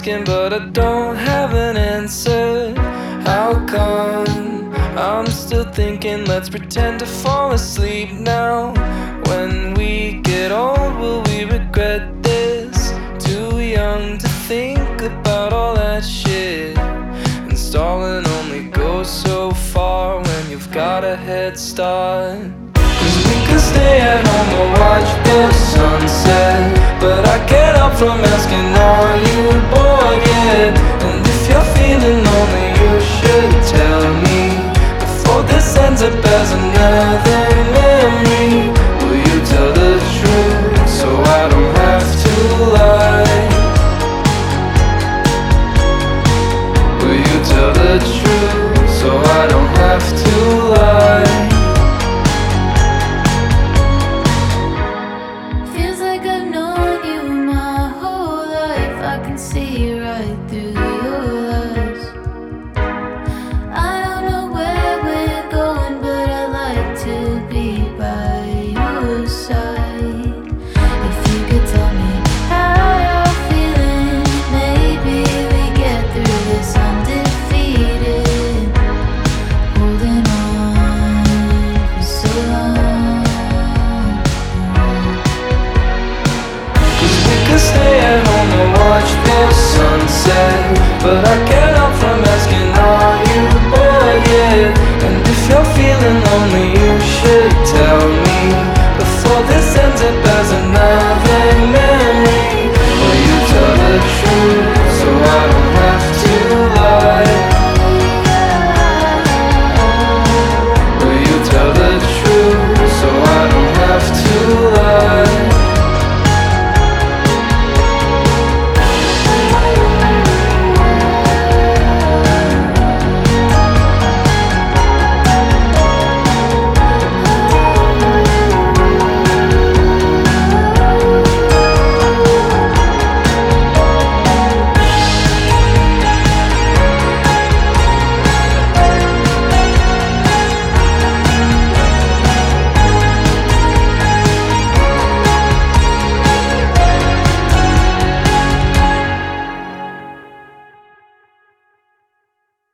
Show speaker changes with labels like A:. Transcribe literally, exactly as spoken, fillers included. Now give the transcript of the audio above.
A: asking, but I don't have an answer. How come I'm still thinking, let's pretend to fall asleep now? When we get old, will we regret this? Too young to think about all that shit. And stalling only goes so far when you've got a head start. Cause we could stay at home or watch the sunset, but I can't help from asking, are you bored yet? And if you're feeling lonely, you should tell me before this ends up as another memory. Will you tell the truth so I don't have to lie? Will you tell the truth so I don't have to lie?
B: Feels like I've known you my whole life. I can see right through your lies. I don't know where we're going, but I like to be by your side. If you could tell me how you're feeling, maybe we get through this undefeated. Holding on for so long.
A: Cause we could stay at home and watch the sunset, but I can't